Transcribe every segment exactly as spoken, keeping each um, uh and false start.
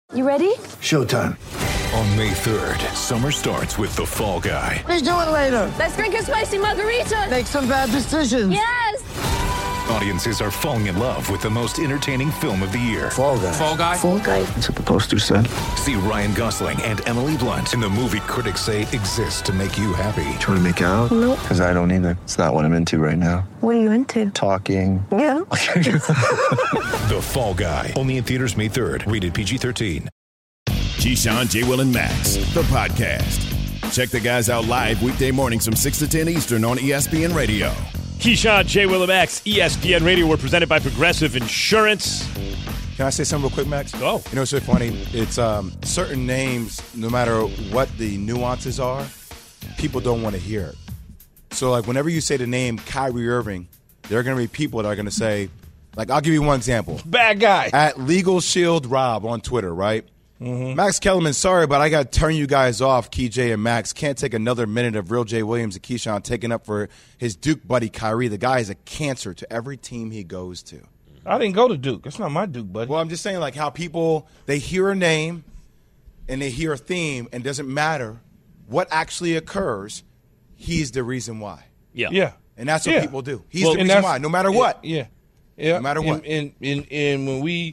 You ready? Showtime. On May third, summer starts with The Fall Guy. Let's do it later. Let's drink a spicy margarita. Make some bad decisions. Yes! Audiences are falling in love with the most entertaining film of the year. Fall Guy. Fall Guy? Fall Guy. That's what the poster said. See Ryan Gosling and Emily Blunt in the movie critics say exists to make you happy. Trying to make it out? Nope. Because I don't either. It's not what I'm into right now. What are you into? Talking. Yeah. The Fall Guy. Only in theaters May third. Rated P G thirteen. Keyshawn, J. Will, and Max, the podcast. Check the guys out live weekday mornings from six to ten Eastern on E S P N Radio. Keyshawn, J. Will, and Max, E S P N Radio. We're presented by Progressive Insurance. Can I say something real quick, Max? Go. You know, it's so funny. It's um, certain names, no matter what the nuances are, people don't want to hear it. So, like, whenever you say the name Kyrie Irving, there are going to be people that are going to say, like, I'll give you one example. Bad guy. At Legal Shield Rob on Twitter, right? Mm-hmm. Max Kellerman, sorry, but I got to turn you guys off, Key J and Max. Can't take another minute of Real J. Williams and Keyshawn taking up for his Duke buddy Kyrie. The guy is a cancer to every team he goes to. I didn't go to Duke. That's not my Duke, buddy. Well, I'm just saying, like, how people, they hear a name and they hear a theme, and it doesn't matter what actually occurs, he's the reason why. Yeah. Yeah. And that's what yeah. people do. He's Well, the and reason that's- why, no matter what. Yeah. Yeah. No matter what. And, and, and, and when we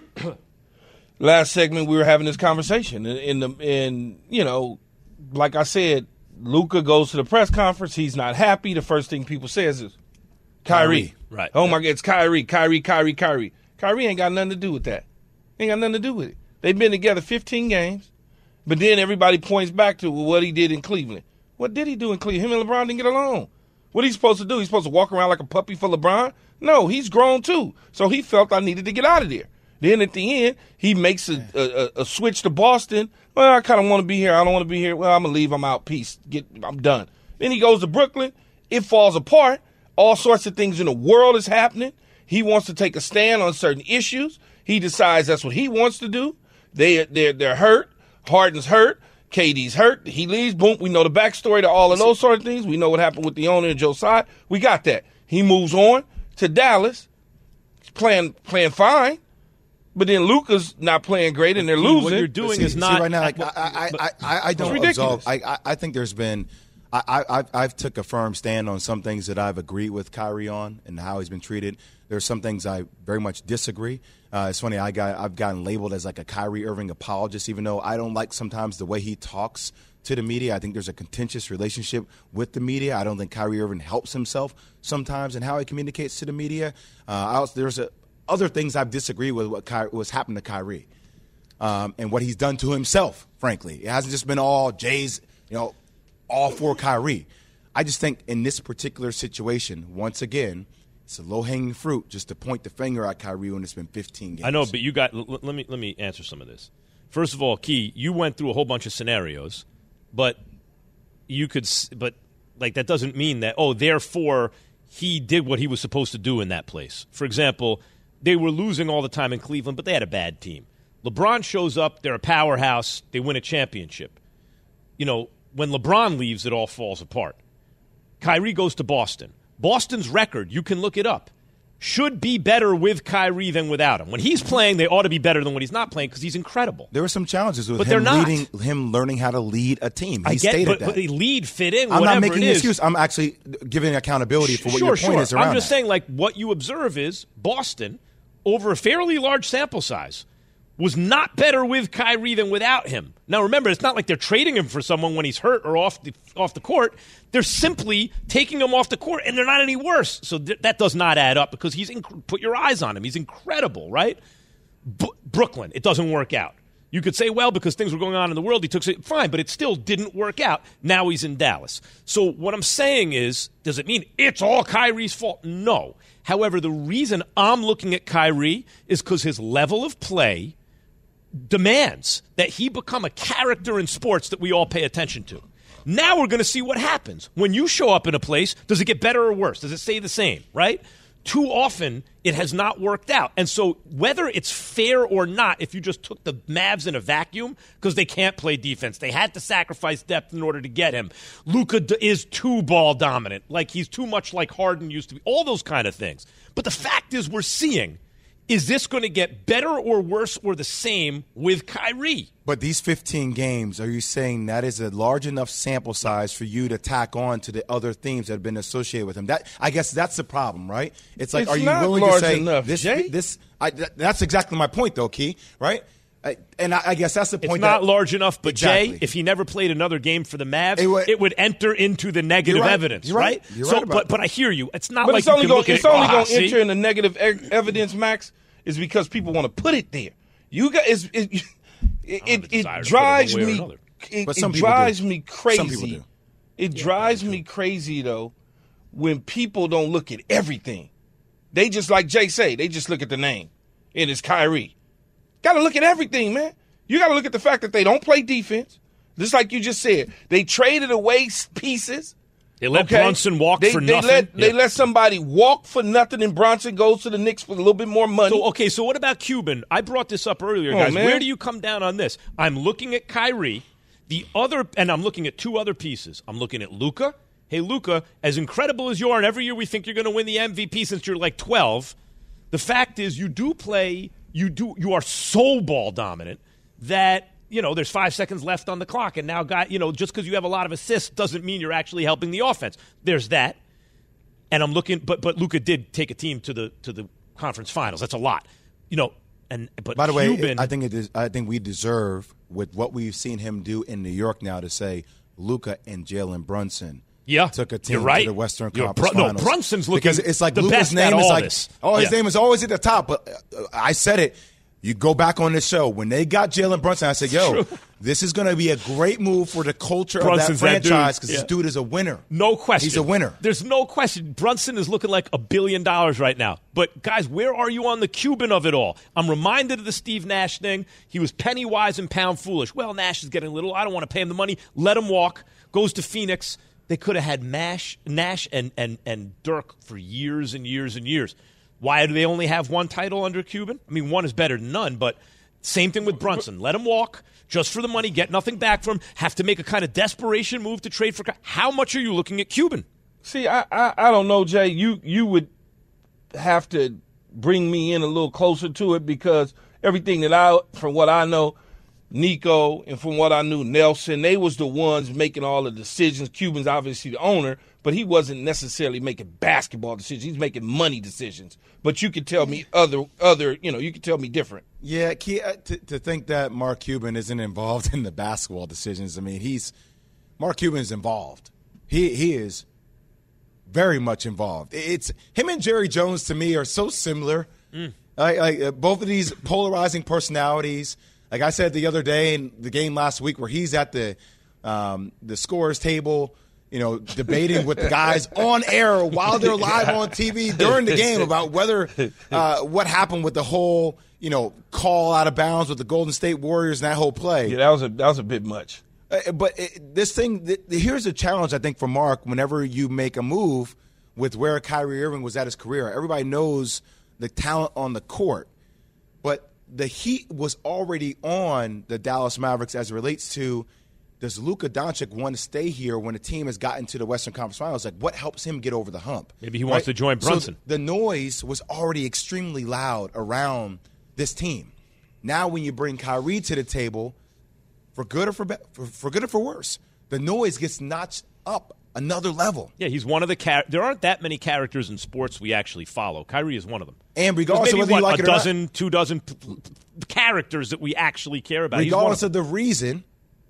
last segment we were having this conversation, and in the and you know, like I said, Luka goes to the press conference. He's not happy. The first thing people says is Kyrie. Kyrie. Right. Oh my God, it's Kyrie, Kyrie, Kyrie, Kyrie. Kyrie ain't got nothing to do with that. Ain't got nothing to do with it. They've been together fifteen games, but then everybody points back to what he did in Cleveland. What did he do in Cleveland? Him and LeBron didn't get along. What he's supposed to do? He's supposed to walk around like a puppy for LeBron? No, he's grown too. So he felt I needed to get out of there. Then at the end, he makes a, a, a switch to Boston. Well, I kind of want to be here. I don't want to be here. Well, I'm going to leave. I'm out. Peace. Get, I'm done. Then he goes to Brooklyn. It falls apart. All sorts of things in the world is happening. He wants to take a stand on certain issues. He decides that's what he wants to do. They, they're, they're hurt. Harden's hurt. K D's hurt. He leaves. Boom. We know the backstory to all of those sort of things. We know what happened with the owner and Joe Tsai. We got that. He moves on to Dallas. He's playing, playing fine. But then Luka's not playing great, and they're losing. What you're doing see, is not see right now. Like, I, I, I, I, I don't absolve. I, I, I think there's been. I, I, I've, I've took a firm stand on some things that I've agreed with Kyrie on and how he's been treated. There's some things I very much disagree. Uh, it's funny. I got I've gotten labeled as like a Kyrie Irving apologist, even though I don't like sometimes the way he talks to the media. I think there's a contentious relationship with the media. I don't think Kyrie Irving helps himself sometimes in how he communicates to the media. Uh, I also, there's a. Other things I've disagreed with what Ky- what's happened to Kyrie um, and what he's done to himself, frankly. It hasn't just been all Jay's, you know, all for Kyrie. I just think in this particular situation, once again, it's a low-hanging fruit just to point the finger at Kyrie when it's been fifteen games. I know, but you got l- – let me let me answer some of this. First of all, Key, you went through a whole bunch of scenarios, but you could – but, like, that doesn't mean that, oh, therefore he did what he was supposed to do in that place. For example – they were losing all the time in Cleveland, but they had a bad team. LeBron shows up. They're a powerhouse. They win a championship. You know, when LeBron leaves, it all falls apart. Kyrie goes to Boston. Boston's record, you can look it up, should be better with Kyrie than without him. When he's playing, they ought to be better than when he's not playing because he's incredible. There were some challenges with but him they're not. leading, him learning how to lead a team. He I get, stated but, that. But the lead fit in, I'm whatever not making it an is. excuse. I'm actually giving accountability for what sure, your point sure. is around I'm just that. saying, like, what you observe is Boston, over a fairly large sample size, was not better with Kyrie than without him. Now, remember, it's not like they're trading him for someone when he's hurt or off the off the court. They're simply taking him off the court, and they're not any worse. So th- that does not add up because he's inc- put your eyes on him. He's incredible, right? B- Brooklyn, it doesn't work out. You could say, well, because things were going on in the world, he took it. Fine, but it still didn't work out. Now he's in Dallas. So what I'm saying is, does it mean it's all Kyrie's fault? No. However, the reason I'm looking at Kyrie is because his level of play demands that he become a character in sports that we all pay attention to. Now we're going to see what happens. When you show up in a place, does it get better or worse? Does it stay the same, right? Too often, it has not worked out. And so whether it's fair or not, if you just took the Mavs in a vacuum, because they can't play defense, they had to sacrifice depth in order to get him. Luka d- is too ball dominant. Like he's too much like Harden used to be. All those kind of things. But the fact is we're seeing Is this going to get better or worse or the same with Kyrie? But these fifteen games, are you saying that is a large enough sample size for you to tack on to the other themes that have been associated with him? That I guess that's the problem, right? It's like, it's are you not willing large to say enough, this? Jay? This I, that's exactly my point, though, Key. Right? I, and I, I guess that's the point. It's not that, large enough, but exactly. Jay, if he never played another game for the Mavs, it would, it would enter into the negative right. evidence, You're right? right? You're so, right about but but I hear you. It's not but like it's you only can gonna, look at it's it. only Ah, going to see? enter in the negative e- evidence, Max, is because people want to put it there. You guys, it, it, it, it drives me. It, but some it people drives do. me crazy. Some people do. It Yeah, drives me crazy though when people don't look at everything. They just, like Jay say, they just look at the name, and it's Kyrie. Got to look at everything, man. You got to look at the fact that they don't play defense. Just like you just said, they traded away pieces. They let okay? Brunson walk they, for they nothing. Let, yeah. They let somebody walk for nothing, and Brunson goes to the Knicks for a little bit more money. So, okay, so what about Cuban? I brought this up earlier, Oh, guys. man. Where do you come down on this? I'm looking at Kyrie, the other, and I'm looking at two other pieces. I'm looking at Luka. Hey, Luka, as incredible as you are, and every year we think you're going to win the M V P since you're like twelve, the fact is you do play, you do, you are so ball dominant that, you know, there's five seconds left on the clock, and now, guy, you know, just because you have a lot of assists doesn't mean you're actually helping the offense. There's that, and I'm looking, but but Luka did take a team to the to the conference finals. That's a lot, you know. And but by the Cuban, way, I think it is. I think we deserve, with what we've seen him do in New York now, to say Luka and Jalen Brunson. Yeah, took a team you're right. to the Western You're Conference Br- no, Finals. Brunson's looking because it's like the Luka's best name at is all like, this. oh, his Yeah. name is always at the top. But uh, I said it. You go back on this show when they got Jalen Brunson. I said, "Yo, True. this is going to be a great move for the culture Brunson's of that that dude. franchise because Yeah. this dude is a winner. No question. He's a winner. There's no question. Brunson is looking like a billion dollars right now. But, guys, where are you on the Cuban of it all? I'm reminded of the Steve Nash thing. He was penny wise and pound foolish. Well, Nash is getting a little. I don't want to pay him the money. Let him walk. Goes to Phoenix. They could have had Mash, Nash and, and, and Dirk for years and years and years. Why do they only have one title under Cuban? I mean, one is better than none, but same thing with Brunson. Let him walk just for the money, get nothing back from him, have to make a kind of desperation move to trade for. How much are you looking at Cuban? See, I, I, I don't know, Jay. You you would have to bring me in a little closer to it because everything that I, from what I know, Nico, and from what I knew, Nelson, they was the ones making all the decisions. Cuban's obviously the owner, but he wasn't necessarily making basketball decisions. He's making money decisions. But you could tell me other, other, you know, you could tell me different. Yeah, to, to think that Mark Cuban isn't involved in the basketball decisions. I mean, he's Mark Cuban's involved. He he is very much involved. It's him and Jerry Jones to me are so similar. Mm. Like, like uh, both of these polarizing personalities. Like I said the other day in the game last week, where he's at the um, the scorers table, you know, debating with the guys on air while they're live on T V during the game about whether uh, what happened with the whole, you know, call out of bounds with the Golden State Warriors and that whole play. Yeah, that was a that was a bit much. Uh, but it, this thing, th- here's a challenge I think for Mark. Whenever you make a move with where Kyrie Irving was at his career, everybody knows the talent on the court, but the heat was already on the Dallas Mavericks as it relates to, does Luka Doncic want to stay here when a team has gotten to the Western Conference Finals? Like, what helps him get over the hump? Maybe he wants right? to join Brunson. So the noise was already extremely loud around this team. Now when you bring Kyrie to the table, for good or for, be- for, for good or for worse, the noise gets notched up another level. Yeah, he's one of the char- – there aren't that many characters in sports we actually follow. Kyrie is one of them. And regardless maybe, of whether what, you like a it or dozen, not, two dozen p- p- characters that we actually care about. regardless of, of the reason,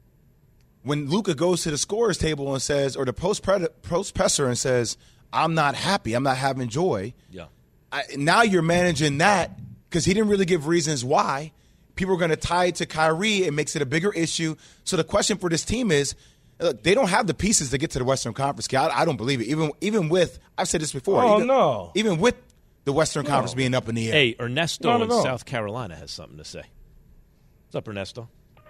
when Luka goes to the scorer's table and says – or the post-presser and says, I'm not happy, I'm not having joy. Yeah. I, now you're managing that because he didn't really give reasons why. People are going to tie it to Kyrie. It makes it a bigger issue. So the question for this team is, look, they don't have the pieces to get to the Western Conference. I, I don't believe it. Even even with, I've said this before. Oh, even, no. Even with the Western No. Conference being up in the air. Hey, Ernesto Not in at all. South Carolina has something to say. What's up, Ernesto?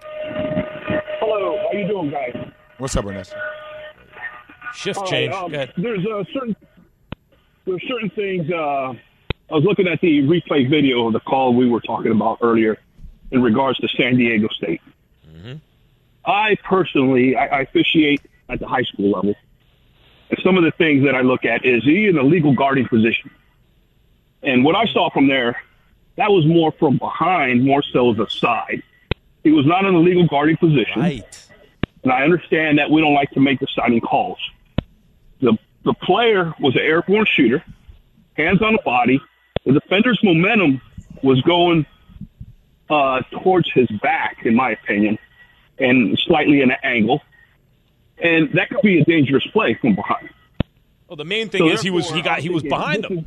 Hello, how you doing, guys? What's up, Ernesto? Shift All change. right, um, Go ahead. there's uh, certain there's certain things. Uh, I was looking at the replay video of the call we were talking about earlier in regards to San Diego State. Mm-hmm. I personally, I, I officiate at the high school level. And some of the things that I look at is he in a legal guarding position. And what I saw from there that was more from behind, more so the side. He was not in a legal guarding position. Right. And I understand that we don't like to make the signing calls. The the player was an airborne shooter, hands on the body. The defender's momentum was going uh, towards his back, in my opinion, and slightly in an angle. And that could be a dangerous play from behind. Well, the main thing so is he was he got he was behind him.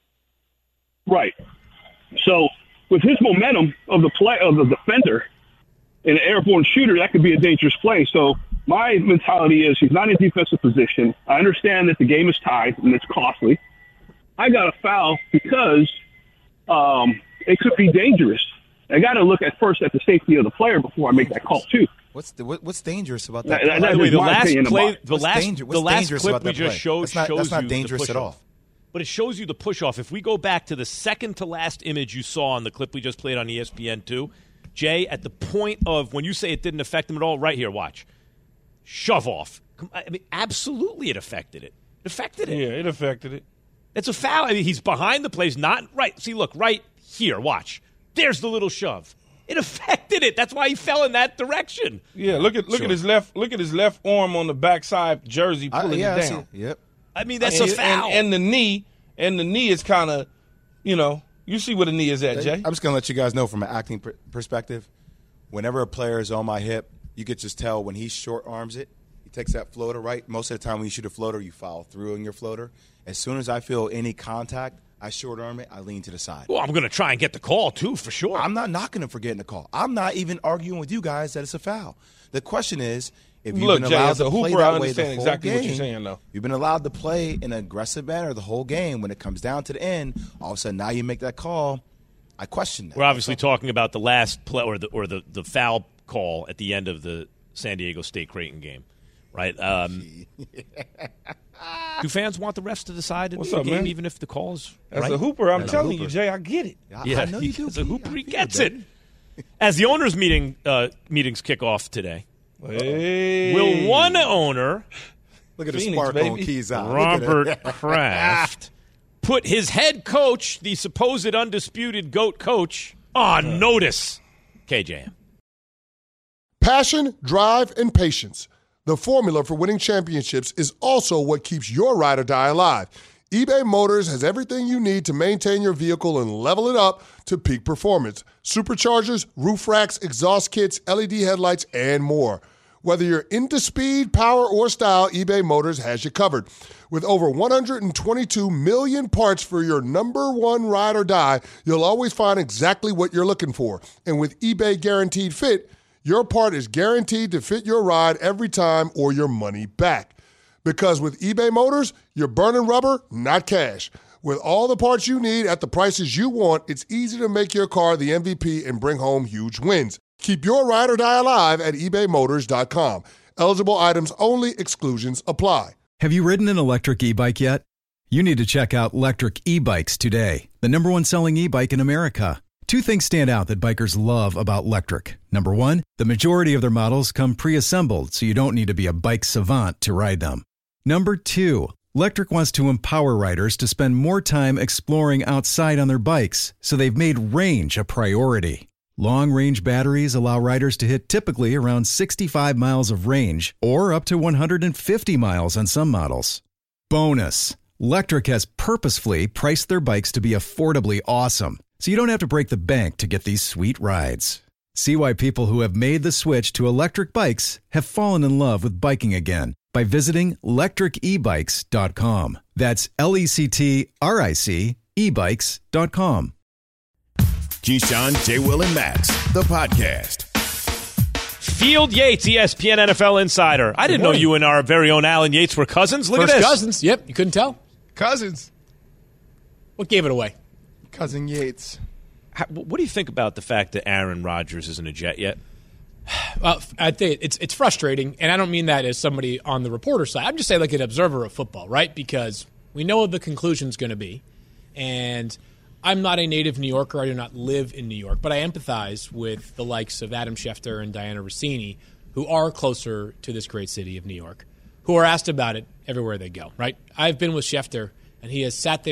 Right. So with his momentum of the play of the defender and an airborne shooter, that could be a dangerous play. So my mentality is he's not in defensive position. I understand that the game is tied and it's costly. I got a foul because um, it could be dangerous. I got to look at first at the safety of the player before I make that call too. What's the, what, what's dangerous about that? that, By the way, the last play, the what's last, danger, the last clip we just play? showed that's not, shows that's not you dangerous the push-off. at all. But it shows you the push-off. If we go back to the second to last image you saw on the clip we just played on E S P N two, Jay, at the point of when you say it didn't affect him at all, right here, watch. Shove off. I mean, absolutely it affected it. It affected it. Yeah, it affected it. It's a foul. I mean, he's behind the plays, not right. See, look, right here, watch. There's the little shove. It affected it. That's why he fell in that direction. Yeah, look at look sure. at his left look at his left arm on the backside jersey pulling I, yeah, it I down. see. Yep. I mean, that's and, a foul. And, and the knee, and the knee is kind of, you know, you see where the knee is at, Jay. I'm just going to let you guys know from an acting pr- perspective, whenever a player is on my hip, you could just tell when he short arms it, he takes that floater, right? Most of the time when you shoot a floater, you foul through in your floater. As soon as I feel any contact, I short arm it, I lean to the side. Well, I'm going to try and get the call, too, for sure. I'm not knocking him for getting the call. I'm not even arguing with you guys that it's a foul. The question is, if you've Look, been Jay, allowed as a to play hooper, I that way the understand whole exactly game, what you're saying, though. You've been allowed to play in an aggressive manner the whole game. When it comes down to the end, all of a sudden now you make that call. I question that. We're obviously talking about the last play or the or the, the foul call at the end of the San Diego State Creighton game, right? Um, do fans want the refs to decide in What's the up, game, man? even if the calls? As right? a hooper, I'm As a telling hooper. you, Jay, I get it. I, Yeah, I know you do. as a Pete. hooper, I he feel gets it. it. As the owners' meeting uh, meetings kick off today, Hey. will one owner, Look at the Phoenix, spark baby. on Keys out. Look at it. Robert Kraft, put his head coach, the supposed undisputed GOAT coach, on notice? K J M. Passion, drive, and patience. The formula for winning championships is also what keeps your ride or die alive. eBay Motors has everything you need to maintain your vehicle and level it up to peak performance. Superchargers, roof racks, exhaust kits, L E D headlights, and more. Whether you're into speed, power, or style, eBay Motors has you covered. With over one hundred twenty-two million parts for your number one ride or die, you'll always find exactly what you're looking for. And with eBay Guaranteed Fit, your part is guaranteed to fit your ride every time or your money back. Because with eBay Motors, you're burning rubber, not cash. With all the parts you need at the prices you want, it's easy to make your car the M V P and bring home huge wins. Keep your ride or die alive at ebay motors dot com. Eligible items only. Exclusions apply. Have you ridden an electric e-bike yet? You need to check out Lectric E-Bikes today, the number one selling e-bike in America. Two things stand out that bikers love about Lectric. Number one, the majority of their models come pre-assembled, so you don't need to be a bike savant to ride them. Number two, Lectric wants to empower riders to spend more time exploring outside on their bikes, so they've made range a priority. Long-range batteries allow riders to hit typically around sixty-five miles of range or up to one hundred fifty miles on some models. Bonus, Lectric has purposefully priced their bikes to be affordably awesome, so you don't have to break the bank to get these sweet rides. See why people who have made the switch to electric bikes have fallen in love with biking again by visiting lectric e bikes dot com. That's L E C T R I C e bikes dot com. Keyshawn, J. Will, and Max, the podcast. Field Yates, E S P N N F L insider. I didn't know you and our very own Alan Yates were cousins. Look First at this. cousins. Yep, you couldn't tell. Cousins. What gave it away? Cousin Yates. How, what do you think about the fact that Aaron Rodgers isn't a Jet yet? Well, I think it's it's frustrating, and I don't mean that as somebody on the reporter side. I'm just saying like an observer of football, right? Because we know what the conclusion's going to be, and I'm not a native New Yorker. I do not live in New York, but I empathize with the likes of Adam Schefter and Diana Rossini, who are closer to this great city of New York, who are asked about it everywhere they go, right? I've been with Schefter, and he has sat there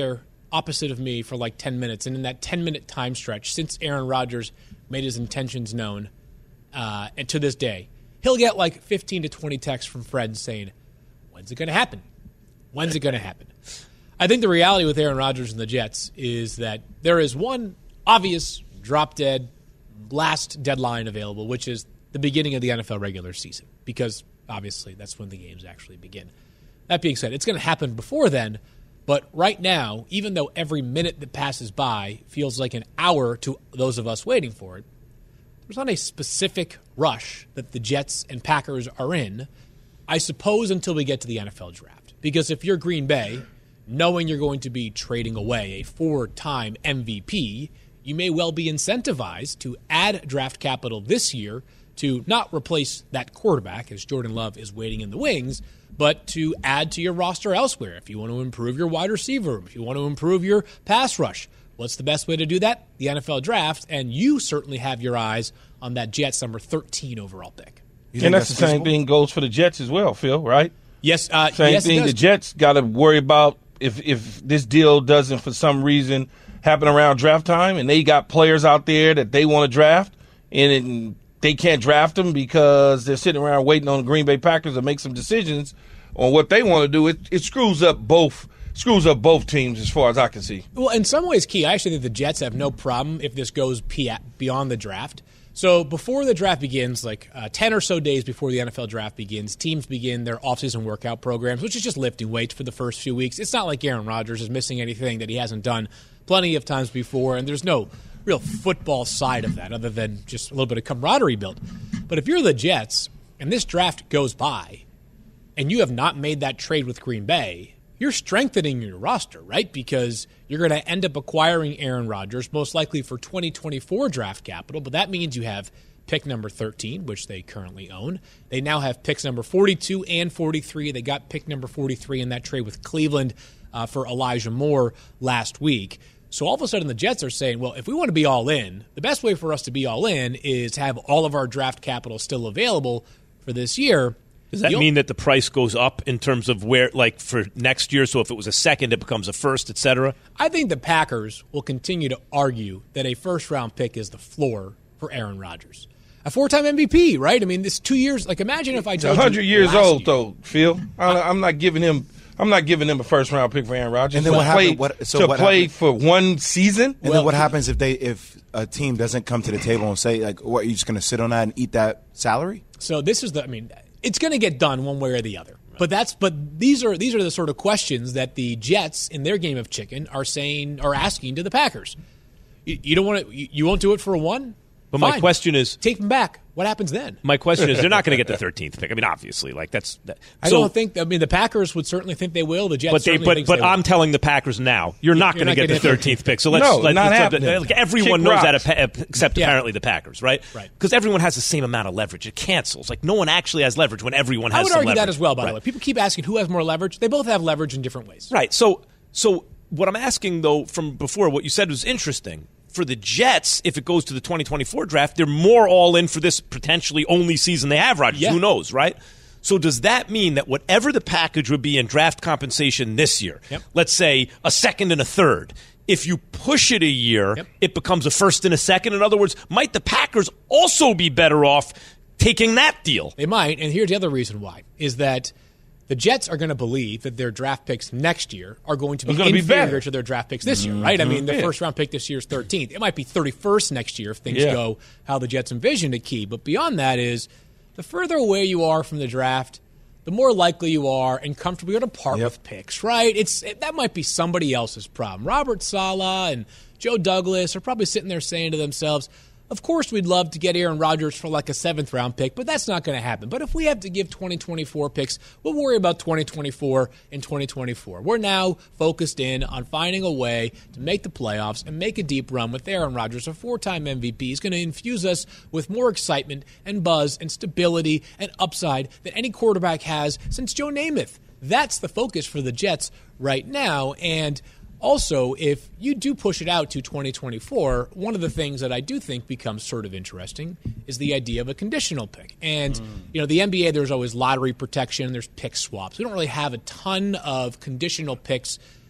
opposite of me for like ten minutes, and in that ten-minute time stretch, since Aaron Rodgers made his intentions known, uh, and to this day, he'll get like fifteen to twenty texts from friends saying, when's it going to happen? When's it going to happen? I think the reality with Aaron Rodgers and the Jets is that there is one obvious drop-dead last deadline available, which is the beginning of the N F L regular season, because obviously that's when the games actually begin. That being said, it's going to happen before then, but right now, even though every minute that passes by feels like an hour to those of us waiting for it, there's not a specific rush that the Jets and Packers are in, I suppose, until we get to the N F L draft. Because if you're Green Bay, knowing you're going to be trading away a four-time M V P, you may well be incentivized to add draft capital this year to not replace that quarterback, as Jordan Love is waiting in the wings, but to add to your roster elsewhere. If you want to improve your wide receiver room, if you want to improve your pass rush, what's the best way to do that? The N F L draft, and you certainly have your eyes on that Jets number thirteen overall pick. And that's, that's the same thing goes for the Jets as well, Phil, right? Yes. Uh, same yes, thing. The Jets got to worry about if if this deal doesn't, for some reason, happen around draft time, and they got players out there that they want to draft, and it, they can't draft them because they're sitting around waiting on the Green Bay Packers to make some decisions on what they want to do. It, it screws up both screws up both teams as far as I can see. Well, in some ways, Key, I actually think the Jets have no problem if this goes beyond the draft. So before the draft begins, like uh, ten or so days before the N F L draft begins, teams begin their offseason workout programs, which is just lifting weights for the first few weeks. It's not like Aaron Rodgers is missing anything that he hasn't done plenty of times before, and there's no real football side of that other than just a little bit of camaraderie built. But if you're the Jets and this draft goes by and you have not made that trade with Green Bay, you're strengthening your roster, right? Because you're going to end up acquiring Aaron Rodgers, most likely for twenty twenty-four draft capital, but that means you have pick number thirteen, which they currently own. They now have picks number forty-two and forty-three. They got pick number forty-three in that trade with Cleveland uh, for Elijah Moore last week. So all of a sudden the Jets are saying, well, if we want to be all in, the best way for us to be all in is have all of our draft capital still available for this year. Does that mean that the price goes up in terms of where, like, for next year? So if it was a second, it becomes a first, et cetera? I think the Packers will continue to argue that a first-round pick is the floor for Aaron Rodgers. A four-time M V P, right? I mean, this two years. Like, imagine if I told you one hundred years old, year. though, Phil. I, I'm not giving him. I'm not giving them a first-round pick for Aaron Rodgers. And then to what play, happened? What, so to what play happened? for one season? And well, then what happens if they if a team doesn't come to the table and say, like, what, are you just going to sit on that and eat that salary? So this is the. I mean, it's going to get done one way or the other. But that's but these are these are the sort of questions that the Jets in their game of chicken are saying are asking to the Packers. You, you don't want to. You, you won't do it for a one. But Fine. my question is, take them back. What happens then? My question is, they're not going to get the thirteenth pick. I mean, obviously, like that's. That, I so, don't think. I mean, the Packers would certainly think they will. The Jets, but they, certainly but thinks but they I'm will. telling the Packers now, you're not going to get the thirteenth pick. So let's no, let's, not let's happening. like, everyone Kick knows rocks. that except Yeah. apparently the Packers, right? Right. Because everyone has the same amount of leverage. It cancels. Like no one actually has leverage when everyone has. I would some argue leverage. that as well. By right. the way, people keep asking who has more leverage. They both have leverage in different ways. Right. So so what I'm asking though from before, what you said was interesting. For the Jets, if it goes to the twenty twenty-four draft, they're more all in for this potentially only season they have Rodgers. Yeah. Who knows, right? So does that mean that whatever the package would be in draft compensation this year, yep. let's say a second and a third, if you push it a year, yep. it becomes a first and a second? In other words, might the Packers also be better off taking that deal? They might, and here's the other reason why, is that the Jets are going to believe that their draft picks next year are going to be gonna be inferior better. to their draft picks this year, right? I mean, the Yeah. first-round pick this year is thirteenth. It might be thirty-first next year if things Yeah. go how the Jets envisioned it, Key. But beyond that is the further away you are from the draft, the more likely you are and comfortable you're going to part Yep. with picks, right? It's it, that might be somebody else's problem. Robert Saleh and Joe Douglas are probably sitting there saying to themselves, of course we'd love to get Aaron Rodgers for like a seventh-round pick, but that's not going to happen. But if we have to give twenty twenty-four picks, we'll worry about twenty twenty-four and twenty twenty-four. We're now focused in on finding a way to make the playoffs and make a deep run with Aaron Rodgers, a four-time M V P. He's going to infuse us with more excitement and buzz and stability and upside than any quarterback has since Joe Namath. That's the focus for the Jets right now, and also, if you do push it out to twenty twenty-four, one of the things that I do think becomes sort of interesting is the idea of a conditional pick. And, mm. you know, the N B A, there's always lottery protection, there's pick swaps. We don't really have a ton of conditional picks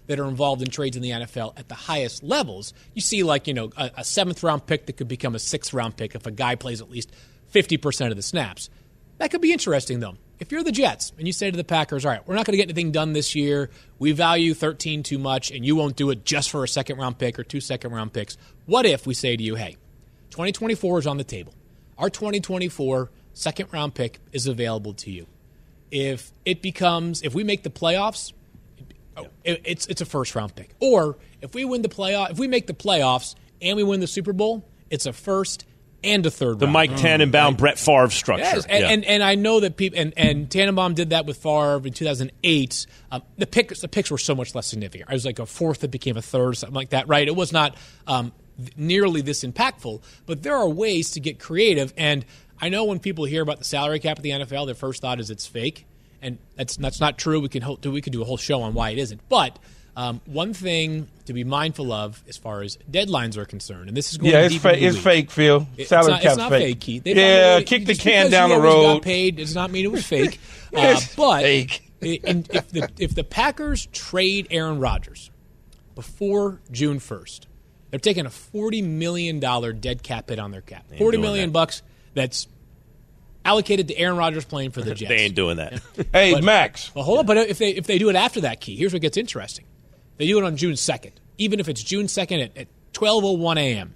that are involved in trades in the N F L at the highest levels, you see like, you know, a, a seventh round pick that could become a sixth round pick if a guy plays at least fifty percent of the snaps. That could be interesting, though. If you're the Jets and you say to the Packers, all right, we're not going to get anything done this year. We value thirteen too much, and you won't do it just for a second-round pick or two second-round picks. What if we say to you, hey, twenty twenty-four is on the table. Our twenty twenty-four second-round pick is available to you. If it becomes, if we make the playoffs, it, it's it's a first-round pick. Or if we win the playoff, if we make the playoffs and we win the Super Bowl, it's a first and a third the round. Mike Tannenbaum, right? Brett Favre structure. Yes, and, yeah. and and I know that people and, and Tannenbaum did that with Favre in two thousand eight. Um, the picks the picks were so much less significant. It was like a fourth that became a third, something like that, right? It was not um, nearly this impactful. But there are ways to get creative, and I know when people hear about the salary cap of the N F L, their first thought is it's fake, and that's that's not true. We can do we could do a whole show on why it isn't, but. Um, one thing to be mindful of as far as deadlines are concerned, and this is going yeah, it's, deep fa- into the it's weeds. fake, Phil. It's Salary not, cap's it's not fake. fake, Keith. They yeah, probably, kick the just can because down you the always road. Got paid does not mean it was fake. uh, It's but fake. in, if the if the Packers trade Aaron Rodgers before June first, they're taking a forty million dollar dead cap hit on their cap. Forty million that. bucks. That's allocated to Aaron Rodgers playing for the Jets. They ain't doing that. Hey, but, Max. Well, hold on. But if they if they do it after that, Key, here's what gets interesting. They do it on June second. Even if it's June second at, at twelve oh one a.m.,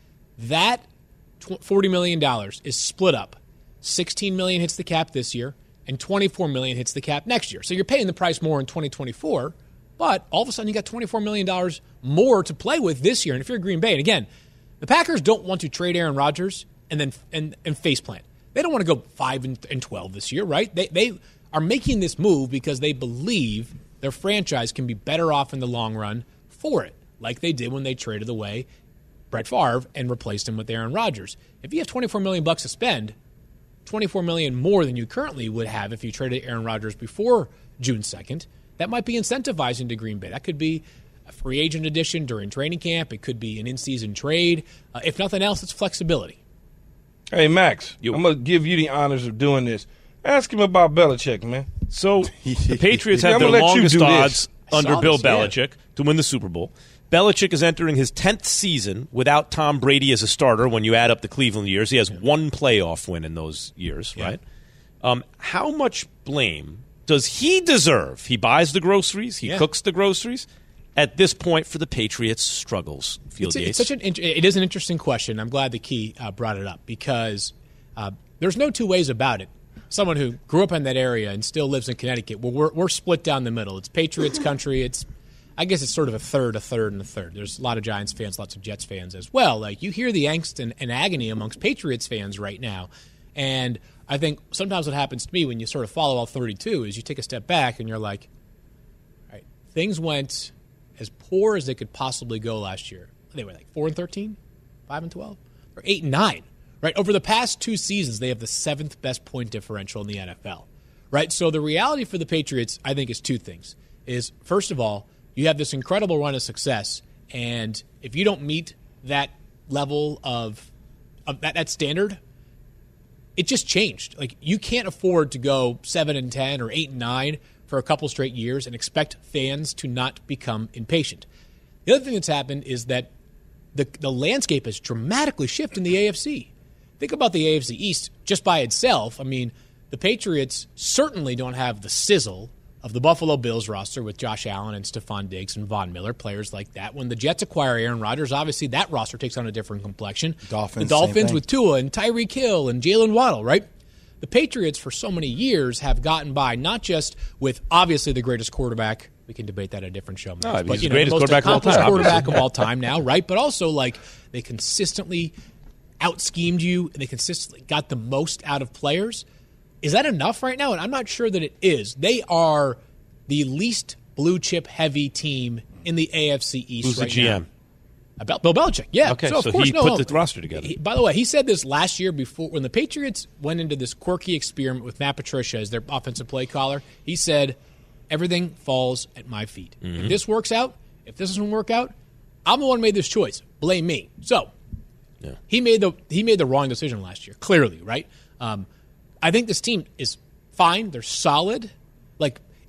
that forty million dollars is split up. sixteen million dollars hits the cap this year, and twenty-four million dollars hits the cap next year. So you're paying the price more in twenty twenty-four, but all of a sudden you got twenty-four million dollars more to play with this year. And if you're Green Bay, and again, the Packers don't want to trade Aaron Rodgers and then and, and faceplant. They don't want to go five and twelve this year, right? They they are making this move because they believe their franchise can be better off in the long run for it, like they did when they traded away Brett Favre and replaced him with Aaron Rodgers. If you have twenty-four million dollars bucks to spend, twenty-four million dollars more than you currently would have if you traded Aaron Rodgers before June second, that might be incentivizing to Green Bay. That could be a free agent addition during training camp. It could be an in-season trade. Uh, if nothing else, it's flexibility. Hey, Max, you. I'm going to give you the honors of doing this. Ask him about Belichick, man. So the Patriots have their longest odds under Bill this, Belichick yeah. to win the Super Bowl. Belichick is entering his tenth season without Tom Brady as a starter when you add up the Cleveland years. He has yeah. one playoff win in those years, yeah. right? Um, how much blame does he deserve? He buys the groceries. He yeah. cooks the groceries. At this point for the Patriots' struggles, Field it's, it's such an It is an interesting question. I'm glad the Key uh, brought it up because uh, there's no two ways about it. Someone who grew up in that area and still lives in Connecticut, well, we're we're split down the middle. It's Patriots country. It's, I guess it's sort of a third, a third, and a third. There's a lot of Giants fans, lots of Jets fans as well. Like you hear the angst and, and agony amongst Patriots fans right now, and I think sometimes what happens to me when you sort of follow all thirty-two is you take a step back and you're like, all right, things went as poor as they could possibly go last year. They were like four and thirteen, five and twelve, or eight and nine. Right, over the past two seasons, they have the seventh best point differential in the N F L. Right, so the reality for the Patriots, I think, is two things. Is first of all, you have this incredible run of success, and if you don't meet that level of, of that, that standard, it just changed. Like you can't afford to go seven and ten or eight and nine for a couple straight years and expect fans to not become impatient. The other thing that's happened is that the the landscape has dramatically shifted in the A F C. Think about the A F C East just by itself. I mean, the Patriots certainly don't have the sizzle of the Buffalo Bills roster with Josh Allen and Stephon Diggs and Von Miller, players like that. When the Jets acquire Aaron Rodgers, obviously that roster takes on a different complexion. Dolphins, the Dolphins with Tua and Tyreek Hill and Jalen Waddle, right? The Patriots for so many years have gotten by not just with obviously the greatest quarterback. We can debate that at a different show. No, but, he's you the know, greatest the most quarterback of all time. quarterback of all time now, right? But also like they consistently out-schemed you, and they consistently got the most out of players. Is that enough right now? And I'm not sure that it is. They are the least blue-chip heavy team in the A F C East Who's right the G M? now. About Bill Belichick, yeah. Okay, so, of so course, he no, put no. the roster together. He, by the way, he said this last year before when the Patriots went into this quirky experiment with Matt Patricia as their offensive play caller. He said, everything falls at my feet. Mm-hmm. If this works out, if this doesn't work out, I'm the one who made this choice. Blame me. So yeah. he made the he made the wrong decision last year, clearly, right? Um, I think this team is fine. They're solid. Like,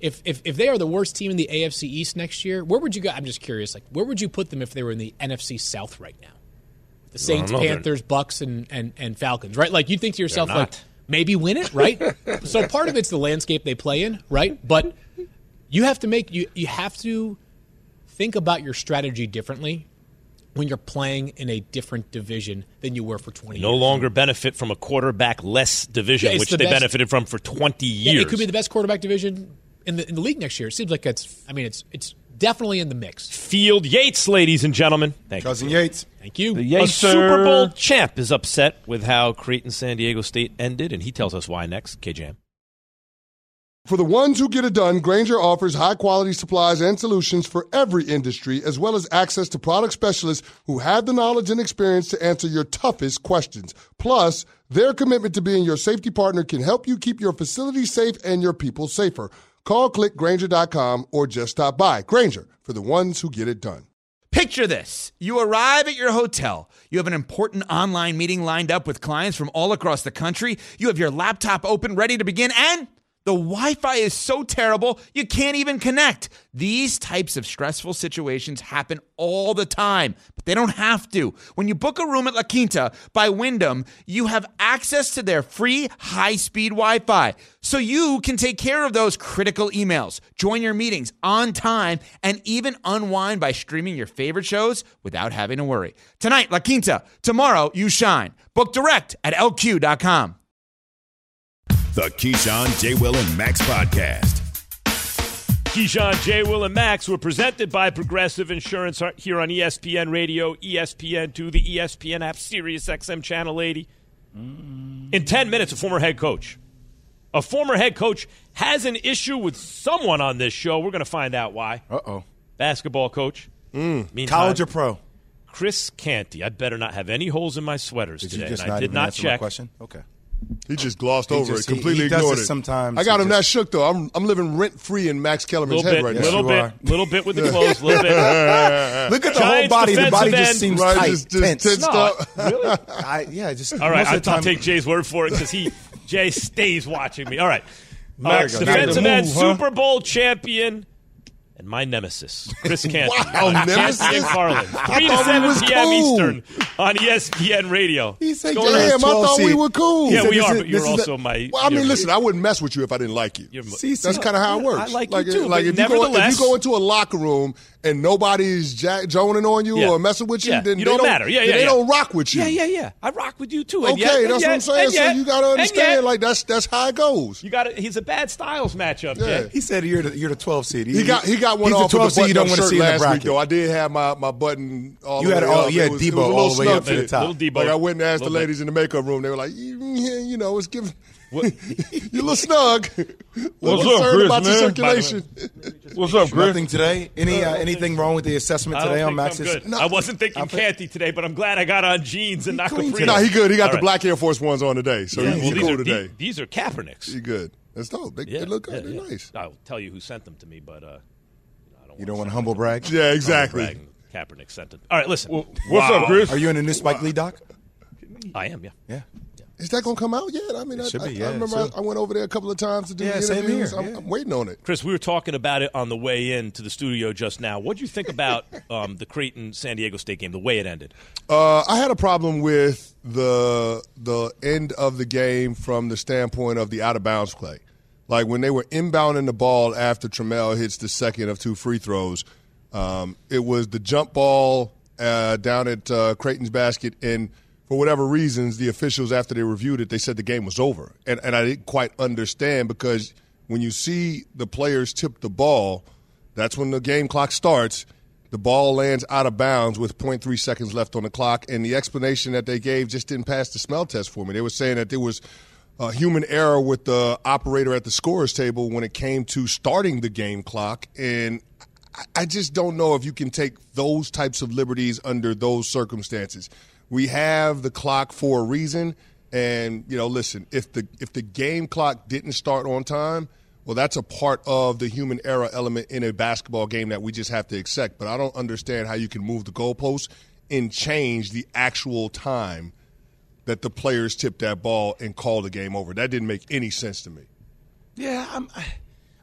If, if if they are the worst team in the A F C East next year, where would you go? I'm just curious. Like, where would you put them if they were in the N F C South right now? The Saints, know, Panthers, Bucks, and, and, and Falcons, right? Like, you think to yourself, They're not. like, maybe win it, right? So part of it's the landscape they play in, right? But you have to make you you have to think about your strategy differently when you're playing in a different division than you were for twenty no years. No longer benefit from a quarterback-less division, Yeah, which the they best. benefited from for twenty years. Yeah, it could be the best quarterback division in the in the league next year. It seems like it's. I mean, it's it's definitely in the mix. Field Yates, ladies and gentlemen. Thank Cousin you. Yates. Thank you. The A Yates, Super sir. Bowl champ is upset with how Creighton San Diego State ended, and he tells us why next. K-Jam. For the ones who get it done, Grainger offers high-quality supplies and solutions for every industry, as well as access to product specialists who have the knowledge and experience to answer your toughest questions. Plus, their commitment to being your safety partner can help you keep your facility safe and your people safer. Call click Grainger dot com or just stop by. Grainger, for the ones who get it done. Picture this. You arrive at your hotel. You have an important online meeting lined up with clients from all across the country. You have your laptop open, ready to begin, and the Wi-Fi is so terrible, you can't even connect. These types of stressful situations happen all the time, but they don't have to. When you book a room at La Quinta by Wyndham, you have access to their free high-speed Wi-Fi, so you can take care of those critical emails, join your meetings on time, and even unwind by streaming your favorite shows without having to worry. Tonight, La Quinta. Tomorrow, you shine. Book direct at L Q dot com. The Keyshawn, J. Will, and Max podcast. Keyshawn, J. Will, and Max were presented by Progressive Insurance here on E S P N Radio, E S P N two, the E S P N app, Sirius X M Channel eighty. In ten minutes, a former head coach. A former head coach has an issue with someone on this show. We're going to find out why. Uh-oh. Basketball coach. Mm. Meantime, College or pro? Chris Canty. I better not have any holes in my sweaters Did today. you just and not I did even not answer my check. question? Okay. He just glossed He over just- it, completely he- he does ignored this it. sometimes. I got He him just- that shook, though. I'm I'm living rent-free in Max Kellerman's Little head bit, right little now. bit, little bit with the clothes, little bit. Look at the Giants whole body. The body defensive just end. seems Right, tight, just- just tense. tensed No, up. really? I, yeah, just All right, most I'll, of the I'll time- take Jay's word for it because he Jay stays watching me. All right, Max, uh, you got defensive to end, move, huh? Super Bowl champion, and my nemesis, Chris Canty. Wow, on nemesis? Canty and Carlin, three to thought we seven was p.m. cool. Eastern on E S P N Radio. He said, What's going "Damn, on? Damn, I twelve thought we seed. were cool. Yeah, said we this are, is- but you're this is also a- my. Well, I mean, you're- listen, I wouldn't mess with you if I didn't like you. you're- See, see, That's kind of how it Yeah, works. I like you like, too, Like but if you, go, if nevertheless- you go into a locker room and nobody's jack, joning on you Yeah. or messing with you, Yeah. then You they don't matter. Yeah, then yeah, they yeah. don't rock with you. Yeah, yeah, yeah. I rock with you too. Okay, and yet, and that's yet, what I'm saying. and So yet, you got to and understand, yet, like that's that's how it goes. you got. He's a bad Styles matchup. Yeah. Jay. He said you're the, you're the twelve seed. He got he got one he's off the with twelve the seed you don't button-up want to shirt see in the last week, bracket. though. I did have my, my button all You the had way all- up. yeah, It was, Debo it was a all little the way snug up to the fit. top. Little Debo. Like I went and asked the Little bit. ladies in the makeup room. They were like, "Mm, yeah, you know, it's giving you a little snug. What's Concerned up, Chris, about your man? circulation. What's up, Chris? Nothing today. Any uh, anything wrong with the assessment I don't today on think Max's? I'm good. I wasn't thinking Canty today, but I'm glad I got on jeans and not clean Capri. No, he good. He got All the right. black Air Force Ones on today, so Yeah, he, well, he these cool are, today. These, these are Kaepernicks. He good. That's dope. They, Yeah, they look good. yeah, They're yeah. nice. I'll tell you who sent them to me, but uh, I don't You don't want to humble brag? Yeah, exactly. brag. Kaepernick sent it. All right, listen. Well, what's up, Chris? Are you in the new Spike Lee doc? I am, yeah. Yeah. Is that gonna come out yet? I mean, I, should I, be, yeah, I remember soon. I, I went over there a couple of times to do Yeah, the same interviews. here, I'm, yeah. I'm waiting on it. Chris, we were talking about it on the way in to the studio just now. What did you think about um, the Creighton San Diego State game, the way it ended? Uh, I had a problem with the the end of the game from the standpoint of the out of bounds play. Like when they were inbounding the ball after Trammell hits the second of two free throws, um, it was the jump ball uh, down at uh, Creighton's basket, and for whatever reasons, the officials, after they reviewed it, they said the game was over. And, and I didn't quite understand because when you see the players tip the ball, that's when the game clock starts. The ball lands out of bounds with point three seconds left on the clock, and the explanation that they gave just didn't pass the smell test for me. They were saying that there was a human error with the operator at the scorer's table when it came to starting the game clock, and I just don't know if you can take those types of liberties under those circumstances. We have the clock for a reason, and, you know, listen, if the if the game clock didn't start on time, well, that's a part of the human error element in a basketball game that we just have to accept. But I don't understand how you can move the goalposts and change the actual time that the players tipped that ball and call the game over. That didn't make any sense to me. Yeah, I'm,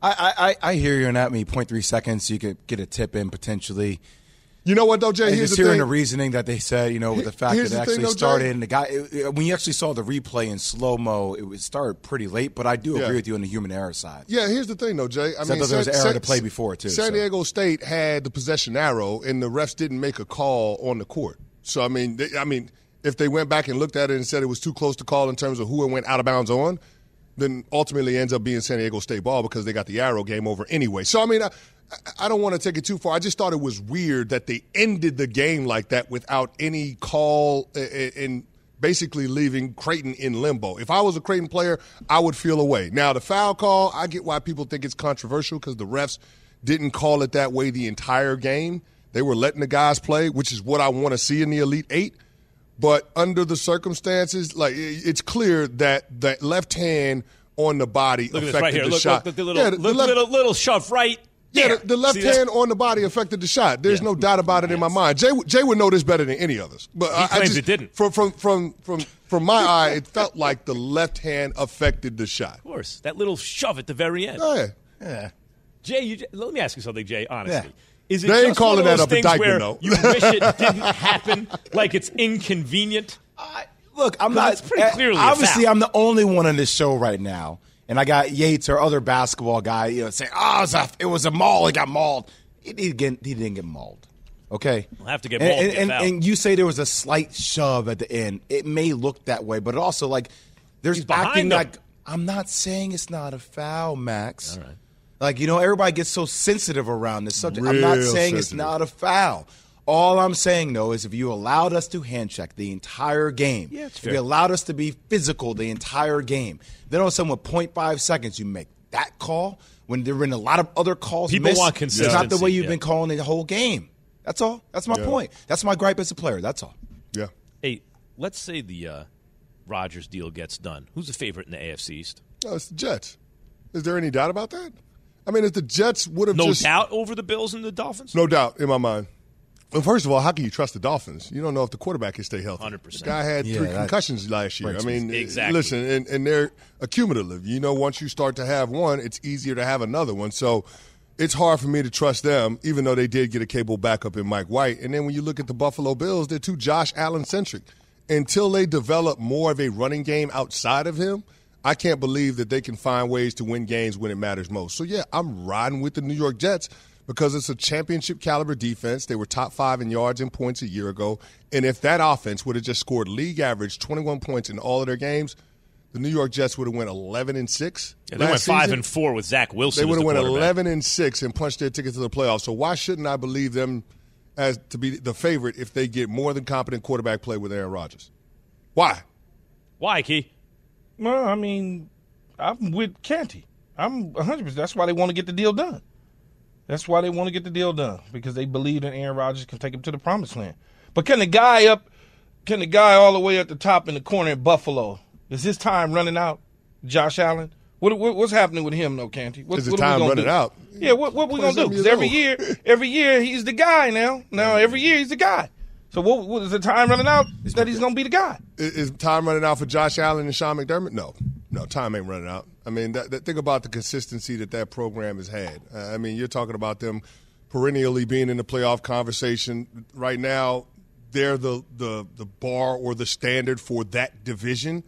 I, I, I hear you on that. I mean, zero point three seconds, you could get a tip in potentially. You know what, though, Jay? And Here's just the hearing thing. the reasoning that they said, you know, with the fact Here's that it the actually thing, though, started, Jay. and the guy, it, when you actually saw the replay in slow mo, it was started pretty late. But I do Yeah. agree with you on the human error side. Yeah, here's the thing, though, Jay. I So I mean, thought there was San- an error to San- play before, too, San so. Diego State had the possession arrow, and the refs didn't make a call on the court. So, I mean, they, I mean, if they went back and looked at it and said it was too close to call in terms of who it went out of bounds on, then ultimately it ends up being San Diego State ball because they got the arrow game over anyway. So, I mean, I, I don't want to take it too far. I just thought it was weird that they ended the game like that without any call and basically leaving Creighton in limbo. If I was a Creighton player, I would feel away. Now, the foul call, I get why people think it's controversial because the refs didn't call it that way the entire game. They were letting the guys play, which is what I want to see in the Elite Eight. But under the circumstances, like it's clear that that left hand on the body Look at affected this right here. the Look, shot. look, the little, Yeah, the- the look, left- little, little shove right. Yeah, there. the, the left See that? hand on the body affected the shot. There's Yeah. no doubt about it in my mind. Jay Jay would know this better than any of us. But He I, I claims just, it didn't. From from from from from my eye, it felt like the left hand affected the shot. Of course, that little shove at the very end. Yeah. Yeah. Jay, you, let me ask you something, Jay. Honestly, Yeah. is it They ain't just calling one of that those up at things where Dykeman, though. you wish it didn't happen, like it's inconvenient? I, look, I'm 'Cause not. it's pretty clearly a obviously, foul. I'm the only one on this show right now, and I got Yates or other basketball guy, you know, saying, "Oh, it was a, it was a maul. He got mauled." He didn't get, he didn't get mauled. Okay, We'll have to get and, mauled to and, get and, fouled. and you say there was a slight shove at the end. It may look that way, but also like there's He's behind acting him. like I'm not saying it's not a foul, Max. All right. Like, you know, everybody gets so sensitive around this subject. I'm not Real saying it's sensitive. not a foul. All I'm saying, though, is if you allowed us to hand check the entire game, Yeah, it's if fair. you allowed us to be physical the entire game, then all of a sudden with point five seconds you make that call when there have been a lot of other calls People missed, want it's not the consistency, way you've yeah. been calling the whole game. That's all. That's my Yeah. point. That's my gripe as a player. That's all. Yeah. Hey, let's say the uh, Rodgers deal gets done. Who's the favorite in the A F C East? No, it's the Jets. Is there any doubt about that? I mean, if the Jets would have No just doubt over the Bills and the Dolphins? no doubt in my mind. Well, first of all, how can you trust the Dolphins? You don't know if the quarterback can stay healthy. one hundred percent. The guy had Yeah, three that concussions last year. I breaks me. mean, Exactly. listen, and, and they're accumulative. You know, once you start to have one, it's easier to have another one. So it's hard for me to trust them, even though they did get a capable backup in Mike White. And then when you look at the Buffalo Bills, they're too Josh Allen-centric. Until they develop more of a running game outside of him, I can't believe that they can find ways to win games when it matters most. So, yeah, I'm riding with the New York Jets because it's a championship-caliber defense. They were top five in yards and points a year ago. And if that offense would have just scored league average twenty-one points in all of their games, the New York Jets would have went eleven and six. Yeah, they went five and four with Zach Wilson. They would as have the went quarterback. eleven and six and punched their ticket to the playoffs. So why shouldn't I believe them as to be the favorite if they get more than competent quarterback play with Aaron Rodgers? Why? Why, Key? Well, I mean, I'm with Canty. I'm one hundred percent. That's why they want to get the deal done. That's why they want to get the deal done, because they believe that Aaron Rodgers can take him to the promised land. But can the guy up, can the guy all the way at the top in the corner in Buffalo, is his time running out, Josh Allen? What, what what's happening with him, though, Canty? What, Is his what are we time gonna running do? out? Yeah, what what we gonna do? twenty-seven Because every years year, every year he's the guy now. Now every year he's the guy. So what, what is the time running out? Is that he's gonna be the guy? Is, is time running out for Josh Allen and Sean McDermott? No. No, time ain't running out. I mean, that, that, think about the consistency that that program has had. Uh, I mean, you're talking about them perennially being in the playoff conversation. Right now, they're the, the, the bar or the standard for that division.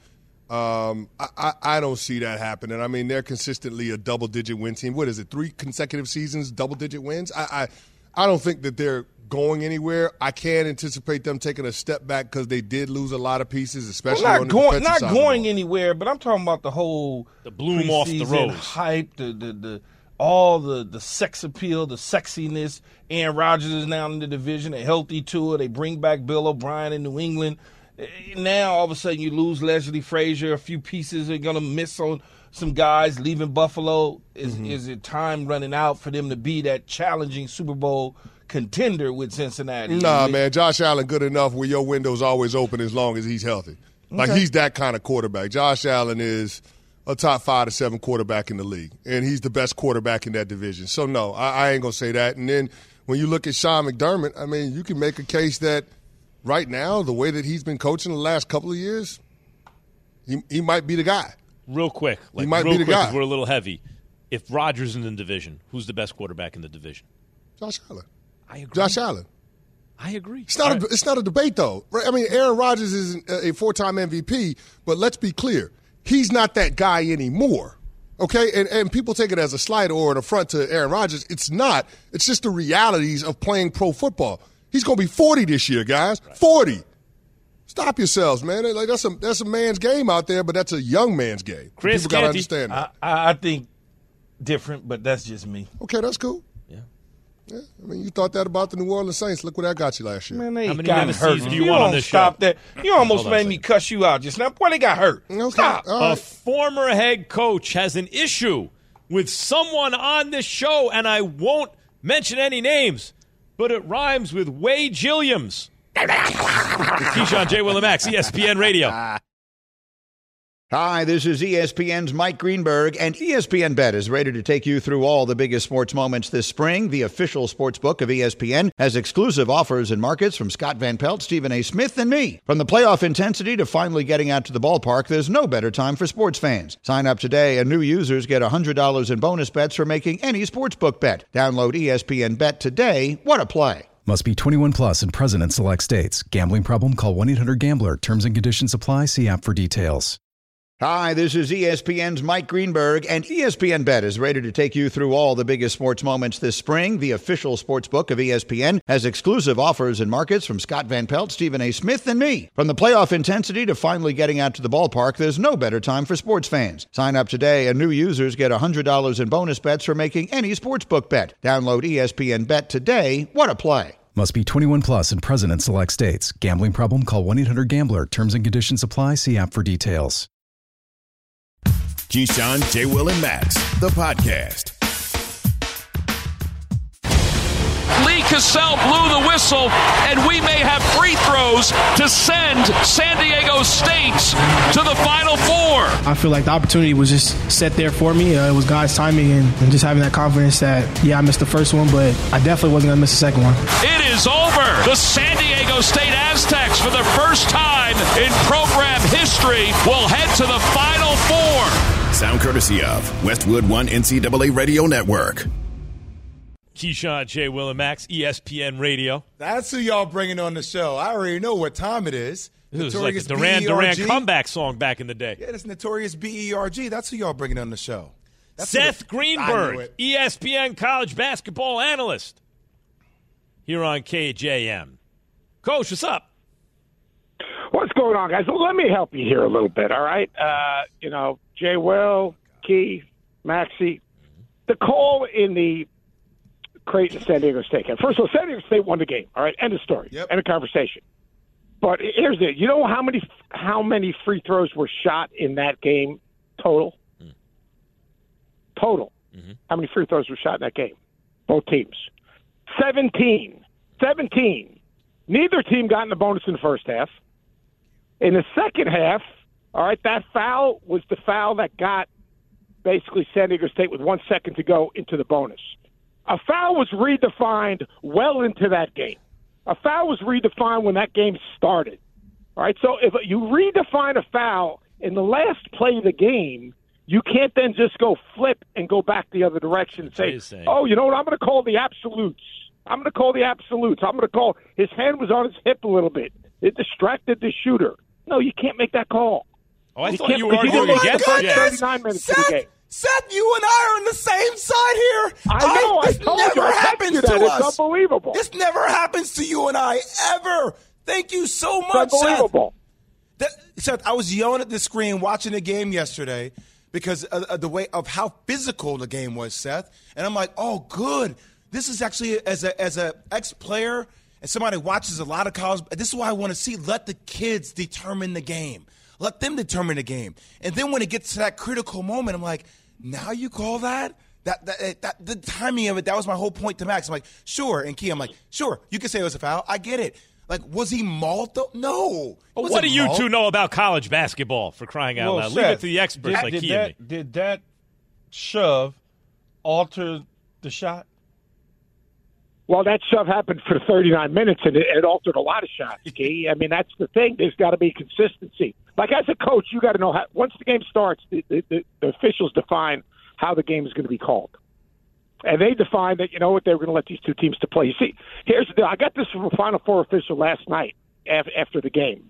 Um, I, I, I don't see that happening. I mean, they're consistently a double-digit win team. What is it, three consecutive seasons, double-digit wins? I, I, I don't think that they're going anywhere. I can't anticipate them taking a step back because they did lose a lot of pieces, especially Well, on not the going, defensive not side of the going ball. anywhere. But I'm talking about the whole The bloom off the preseason rose. hype, the the the all the the sex appeal, the sexiness. Aaron Rodgers is now in the division, a healthy tour. They bring back Bill O'Brien in New England. Eh, Now all of a sudden you lose Leslie Frazier. A few pieces are gonna miss on some guys leaving Buffalo. Is Mm-hmm. is it time running out for them to be that challenging Super Bowl contender with Cincinnati? Nah, And man, Josh Allen good enough where your window's always open as long as he's healthy. Like, Okay. he's that kind of quarterback. Josh Allen is a top five to seven quarterback in the league, and he's the best quarterback in that division. So, no, I, I ain't going to say that. And then when you look at Sean McDermott, I mean, you can make a case that right now, the way that he's been coaching the last couple of years, he, he might be the guy. Real quick. Like, might real be the quick, guy. 'cause we're a little heavy. if Rodgers in the division, who's the best quarterback in the division? Josh Allen. I agree. Josh Allen. I agree. It's not, a, it's not a debate, though. I mean, Aaron Rodgers is a four-time M V P, but let's be clear. He's not that guy anymore, okay? And, and people take it as a slight or an affront to Aaron Rodgers. It's not. It's just the realities of playing pro football. He's going to be forty this year, guys. Right. forty. Stop yourselves, man. Like that's a that's a man's game out there, but that's a young man's game. Chris People got to Canty. understand that. I, I think different, but that's just me. Okay, that's cool. Yeah. Yeah, I mean, you thought that about the New Orleans Saints. Look what that got you last year. Man, they How many got minutes hurt. do You, you want on don't this stop show? that. You almost Hold on a made me second. cuss you out just now. Boy, they got hurt. Okay. Stop. All A right. former head coach has an issue with someone on this show, and I won't mention any names, but it rhymes with Wade Gilliams. Keyshawn, J. Will and Max, E S P N Radio. Hi, this is E S P N's Mike Greenberg, and E S P N Bet is ready to take you through all the biggest sports moments this spring. The official sports book of E S P N has exclusive offers and markets from Scott Van Pelt, Stephen A. Smith, and me. From the playoff intensity to finally getting out to the ballpark, there's no better time for sports fans. Sign up today, and new users get one hundred dollars in bonus bets for making any sportsbook bet. Download E S P N Bet today. What a play. Must be twenty-one plus and present in select states. Gambling problem? Call one eight hundred gambler. Terms and conditions apply. See app for details. Hi, this is E S P N's Mike Greenberg, and E S P N Bet is ready to take you through all the biggest sports moments this spring. The official sports book of E S P N has exclusive offers and markets from Scott Van Pelt, Stephen A. Smith, and me. From the playoff intensity to finally getting out to the ballpark, there's no better time for sports fans. Sign up today, and new users get one hundred dollars in bonus bets for making any sportsbook bet. Download E S P N Bet today. What a play. Must be twenty-one plus and present in select states. Gambling problem? Call one eight hundred gambler. Terms and conditions apply. See app for details. Keyshawn, J. Will, and Max, the podcast. Lee Cassell blew the whistle, and we may have free throws to send San Diego State to the Final Four. I feel like the opportunity was just set there for me. Uh, it was God's timing, and, and just having that confidence that, yeah, I missed the first one, but I definitely wasn't going to miss the second one. It is over. The San Diego State Aztecs, for the first time in program history, will head to the Final Four. Sound courtesy of Westwood One N C double A Radio Network. Keyshawn, J. Will and Max, E S P N Radio. That's who y'all bringing on the show. I already know what time it is. It was like a Duran Duran comeback song back in the day. Yeah, that's Notorious B E R G. That's who y'all bringing on the show. That's Seth the, Greenberg, E S P N college basketball analyst, here on K J M. Coach, what's up? What's going on, guys? Well, let me help you here a little bit, all right? Uh, you know, Jay Will, Key, Maxie, the call in the Creighton San Diego State game. First of all, San Diego State won the game, all right? End of story. Yep. End of conversation. But here's it. You know how many how many free throws were shot in that game total? Mm. Total. Mm-hmm. How many free throws were shot in that game? Both teams. seventeen. seventeen. Neither team got in the bonus in the first half. In the second half, all right, that foul was the foul that got basically San Diego State with one second to go into the bonus. A foul was redefined well into that game. A foul was redefined when that game started. All right, so if you redefine a foul in the last play of the game, you can't then just go flip and go back the other direction and say, oh, you know what, I'm going to call the absolutes. I'm going to call the absolutes. I'm going to call his hand was on his hip a little bit. It distracted the shooter. No, you can't make that call. Oh, I you thought you were arguing you against it. it. thirty-nine minutes Seth, of the game. Seth, you and I are on the same side here. I know. I, this I told never you. I happens you to that. us. It's unbelievable. This never happens to you and I ever. Thank you so much, it's unbelievable. Seth. That, Seth, I was yelling at the screen watching the game yesterday because of, of the way of how physical the game was, Seth. And I'm like, oh, good. This is actually, as a as a ex-player and somebody who watches a lot of college, this is what I want to see. Let the kids determine the game. Let them determine the game. And then when it gets to that critical moment, I'm like, now you call that? That, that that the timing of it, that was my whole point to Max. I'm like, sure. And Key, I'm like, sure, you can say it was a foul. I get it. Like, was he mauled though? No. Well, what do you mauled. two know about college basketball, for crying out well, loud? Seth, Leave it to the experts did, like did Key that, and me. Did that shove alter the shot? Well, that shove happened for thirty-nine minutes, and it, it altered a lot of shots, Key. I mean, that's the thing. There's got to be consistency. Like, as a coach, you got to know how – once the game starts, the, the, the, the officials define how the game is going to be called. And they defined that, you know what, they were going to let these two teams to play. You see, here's the deal. I got this from a Final Four official last night after the game.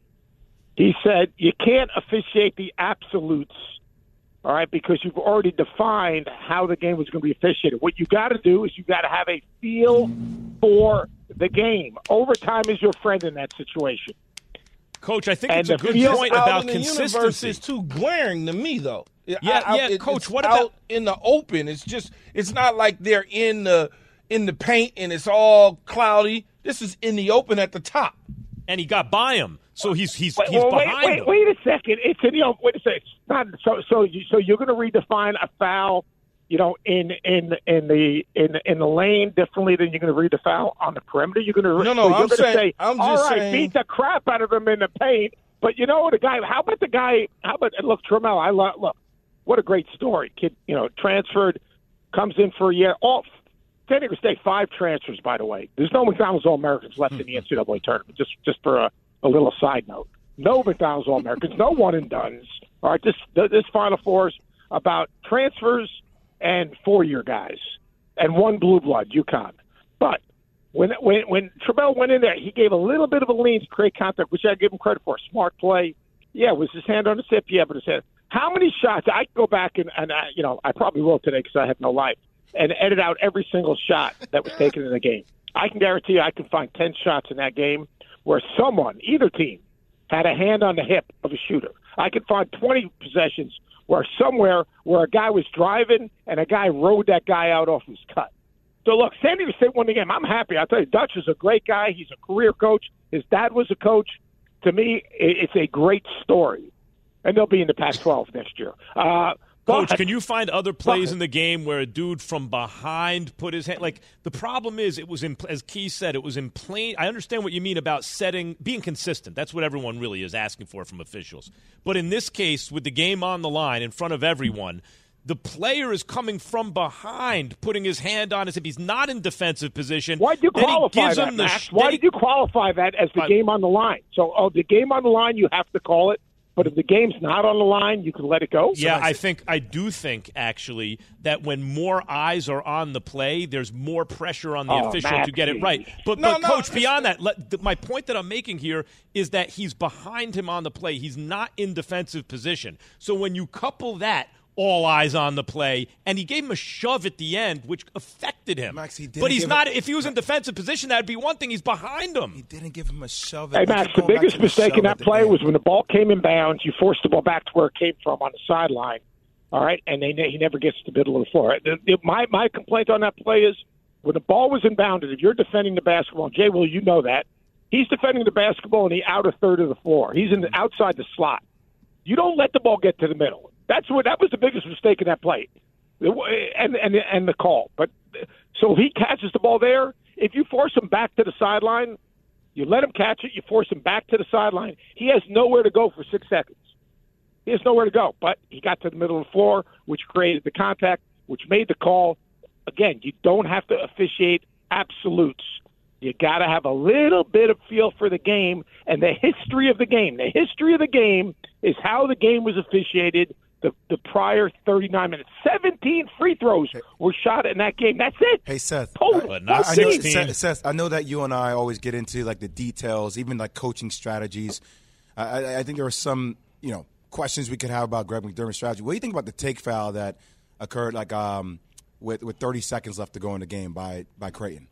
He said you can't officiate the absolutes, all right, because you've already defined how the game was going to be officiated. What you got to do is you got to have a feel for the game. Overtime is your friend in that situation. Coach, I think and it's a good point about consistency. The universe is too glaring to me, though. Yeah, I, I, yeah, it, Coach. It's What out about in the open? It's just, it's not like they're in the in the paint and it's all cloudy. This is in the open at the top, and he got by him, so he's he's wait, he's well, behind wait, him. Wait, wait a second. It's in the open. Wait a second. It's not so. So you, so you're going to redefine a foul, you know, in in in the in in the lane differently than you're going to read the foul on the perimeter. You're going to no, no. so I'm saying, say, I'm all just right, saying, beat the crap out of him in the paint. But you know the guy. How about the guy? How about look, Trammell? I love look. What a great story. Kid, you know, transferred, comes in for a year. All San Diego State, five transfers, by the way. There's no McDonald's All-Americans left in the N C double A tournament, just just for a, a little side note. No McDonald's All-Americans, no one-and-dones. All right, this, this Final Four is about transfers and four-year guys and one blue blood, UConn. But when when when Trammell went in there, he gave a little bit of a lean to create contact, which I give him credit for. Smart play. Yeah, was his hand on his hip? Yeah, but his hand. How many shots? I can go back and, and I, you know, I probably will today because I have no life, and edit out every single shot that was taken in the game. I can guarantee you I can find ten shots in that game where someone, either team, had a hand on the hip of a shooter. I can find twenty possessions where somewhere where a guy was driving and a guy rode that guy out off his cut. So, look, San Diego State won the game. I'm happy. I'll tell you, Dutch is a great guy. He's a career coach. His dad was a coach. To me, it's a great story. And they'll be in the Pac twelve next year. Uh, Coach, but, can you find other plays but, in the game where a dude from behind put his hand? Like, the problem is, it was in, as Key said, it was in plain. I understand what you mean about setting, being consistent. That's what everyone really is asking for from officials. But in this case, with the game on the line in front of everyone, the player is coming from behind, putting his hand on his hip. He's not in defensive position. Why did you then qualify that, the, Max? Why did you qualify that as the I, game on the line? So, oh, the game on the line, you have to call it. But if the game's not on the line, you can let it go? Yeah, I think I do think, actually, that when more eyes are on the play, there's more pressure on the oh, official Max, to get it right. But, no, but no, Coach, beyond that, let, the, my point that I'm making here is that he's behind him on the play. He's not in defensive position. So when you couple that, all eyes on the play, and he gave him a shove at the end, which affected him. Max, he didn't but he's not. Him, if he was in defensive position, that'd be one thing. He's behind him. He didn't give him a shove. Hey, Max, the biggest mistake in that play was when the ball came in bounds, you forced the ball back to where it came from on the sideline. All right, and they, he never gets to the middle of the floor. The, the, my my complaint on that play is when the ball was inbounded. If you're defending the basketball, Jay, Will, you know that he's defending the basketball in the outer third of the floor. He's in the outside the slot. You don't let the ball get to the middle. That's what that was the biggest mistake in that play, and and and the call. But so if he catches the ball there, if you force him back to the sideline, you let him catch it. You force him back to the sideline. He has nowhere to go for six seconds. He has nowhere to go. But he got to the middle of the floor, which created the contact, which made the call. Again, you don't have to officiate absolutes. You got to have a little bit of feel for the game and the history of the game. The history of the game is how the game was officiated the, the prior thirty-nine minutes. seventeen free throws were shot in that game. That's it. Hey, Seth. Total. I, I, know, Seth, Seth, I know that you and I always get into like the details, even like coaching strategies. I, I think there are some, you know, questions we could have about Greg McDermott's strategy. What do you think about the take foul that occurred like um, with, with thirty seconds left to go in the game by, by Creighton?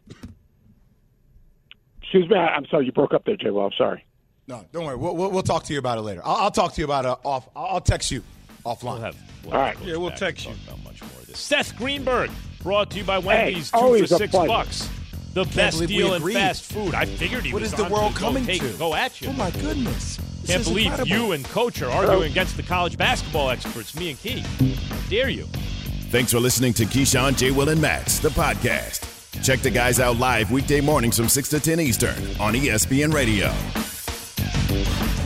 Excuse me, I'm sorry, you broke up there, Jay. Well, I'm sorry. No, don't worry. We'll, we'll, we'll talk to you about it later. I'll, I'll talk to you about it off. I'll text you offline. We'll have, we'll All right. Yeah, we'll text you. About much more of this. Seth Greenberg, brought to you by Wendy's, hey, two for six pleasure. bucks. The best deal in fast food. I figured he what was is the on world to coming go, take, to? go at you. Oh, my goodness. This Can't is believe incredible. you and Coach are arguing against the college basketball experts, me and Key. How dare you? Thanks for listening to Keyshawn, J. Will, and Max, the podcast. Check the guys out live weekday mornings from six to ten Eastern on E S P N Radio.